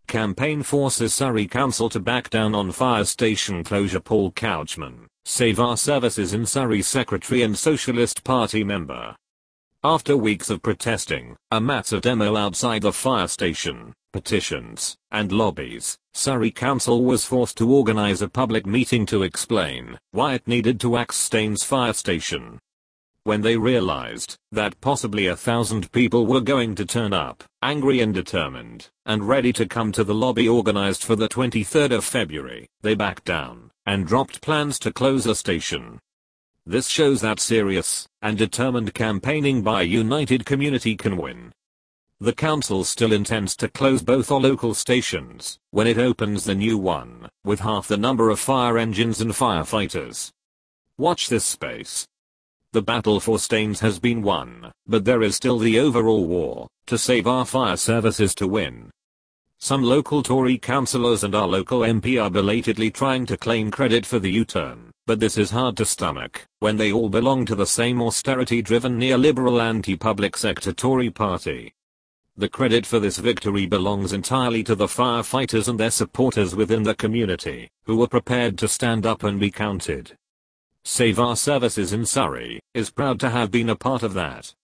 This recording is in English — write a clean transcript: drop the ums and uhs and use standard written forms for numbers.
Campaign forces Surrey Council to back down on fire station closure. Paul Couchman, Save Our Services in Surrey secretary and Socialist Party member. After weeks of protesting, a massive demo outside the fire station, petitions, and lobbies, Surrey Council was forced to organise a public meeting to explain why it needed to axe Staines fire station. When they realised that possibly 1,000 people were going to turn up, angry and determined, and ready to come to the lobby organised for the 23rd of February, they backed down and dropped plans to close the station. This shows that serious and determined campaigning by a united community can win. The council still intends to close both our local stations when it opens the new one, with half the number of fire engines and firefighters. Watch this space. The battle for Staines has been won, but there is still the overall war to save our fire services to win. Some local Tory councillors and our local MP are belatedly trying to claim credit for the U-turn, but this is hard to stomach when they all belong to the same austerity-driven neoliberal anti-public sector Tory party. The credit for this victory belongs entirely to the firefighters and their supporters within the community, who were prepared to stand up and be counted. Save Our Services in Surrey is proud to have been a part of that.